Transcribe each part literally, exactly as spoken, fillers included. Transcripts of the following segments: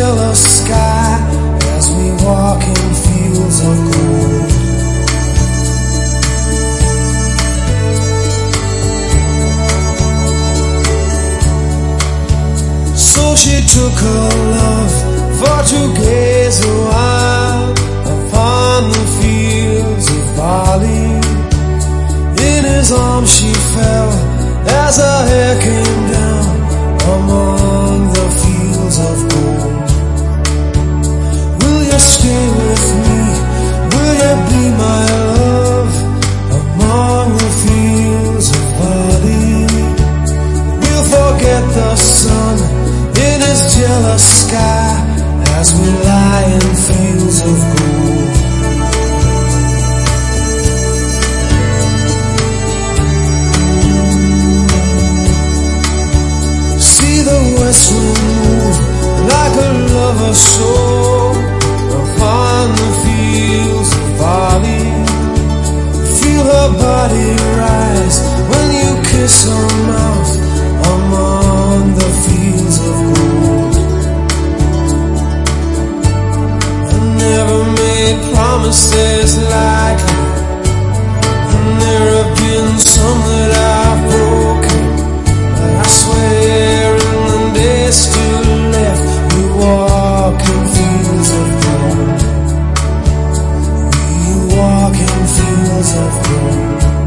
jealous sky as we walk in fields of gold. So she took her love for to gaze a while upon the fields of barley. In his arms she fell as her hair came down among the fields of gold. Will you stay with me? Will you be my love among the fields of barley? We'll forget the sun in his jealous sky as we lie in fields of gold. See the west wind move like a lover's soul upon the fields of barley. Feel her body rise when you kiss her mouth among the fields of gold. I never made promises like her, and there have been some that I've broken, but I swear in the days still left we walk in fields of gold. We walk in fields of gold.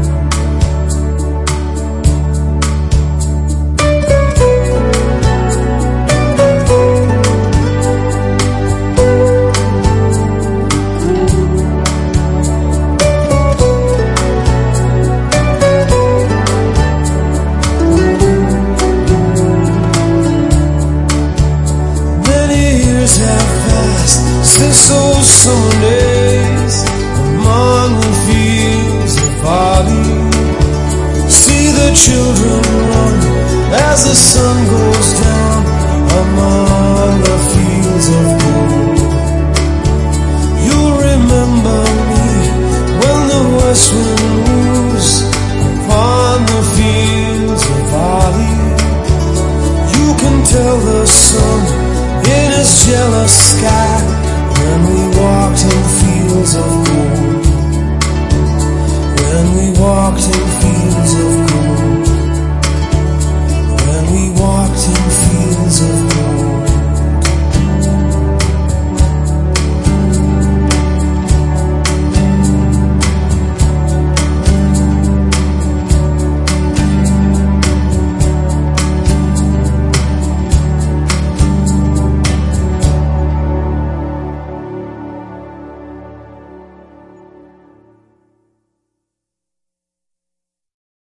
Since those summer days among the fields of barley, see the children run as the sun goes down among the fields of gold. You'll remember me when the west wind moves upon the fields of barley. You can tell the sun in his jealous sky when we walked in fields of